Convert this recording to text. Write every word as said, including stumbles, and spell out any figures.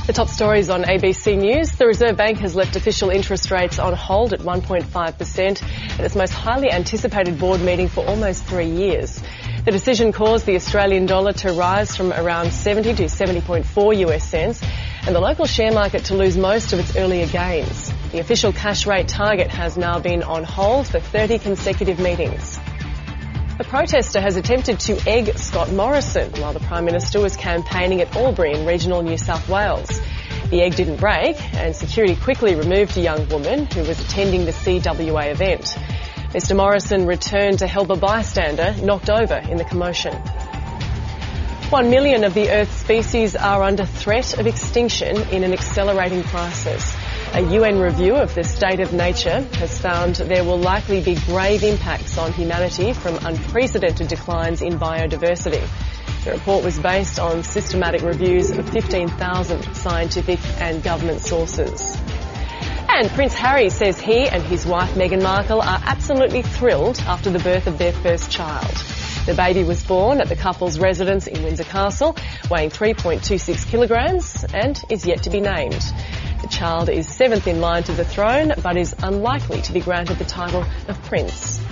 The top stories on A B C News. The Reserve Bank has left official interest rates on hold at one point five percent at its most highly anticipated board meeting for almost three years. The decision caused the Australian dollar to rise from around seventy to seventy point four US cents and the local share market to lose most of its earlier gains. The official cash rate target has now been on hold for thirty consecutive meetings. A protester has attempted to egg Scott Morrison while the Prime Minister was campaigning at Albury in regional New South Wales. The egg didn't break and security quickly removed a young woman who was attending the C W A event. Mister Morrison returned to help a bystander knocked over in the commotion. One million of the Earth's species are under threat of extinction in an accelerating crisis. A U N review of the state of nature has found there will likely be grave impacts on humanity from unprecedented declines in biodiversity. The report was based on systematic reviews of fifteen thousand scientific and government sources. And Prince Harry says he and his wife Meghan Markle are absolutely thrilled after the birth of their first child. The baby was born at the couple's residence in Windsor Castle, weighing three point two six kilograms and is yet to be named. The child is seventh in line to the throne, but is unlikely to be granted the title of Prince.